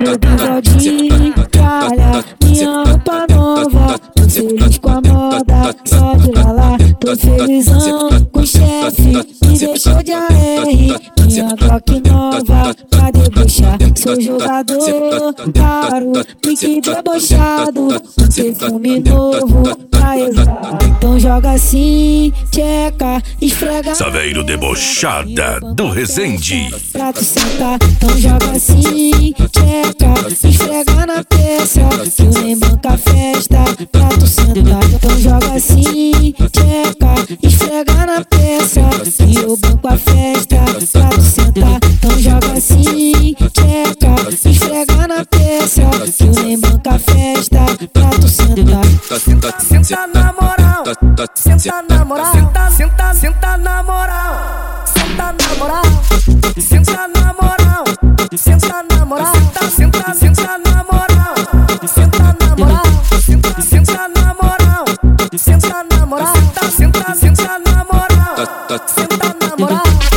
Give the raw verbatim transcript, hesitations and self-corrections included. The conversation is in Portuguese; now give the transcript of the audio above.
bigodinho, tralha, minha roupa nova. Tô feliz com a moda, só de lá, tô felizão com o chefe. Me deixou de A R, minha Glock nova pra debochar. Sou jogador caro, pique debochado, um perfume novo pra exalar. Então joga assim, tcheca, esfrega. Saveiro debochada do Resende. Pra tu sentar, então joga assim, tcheca, esfrega na peça, que eu nem banca a festa. Pra tu sentar, então joga assim, tcheca, esfrega na peça, que eu banco a festa. Pra tu sentar, então joga assim, tcheca, esfrega na peça, que eu nem banca a festa. Pra tu sentar, senta na moral, senta na moral, senta, senta, senta na moral, senta na moral, senta na moral, senta na moral, senta, senta na moral, senta na moral, senta, senta na moral, senta na moral, senta, senta na moral, senta na moral.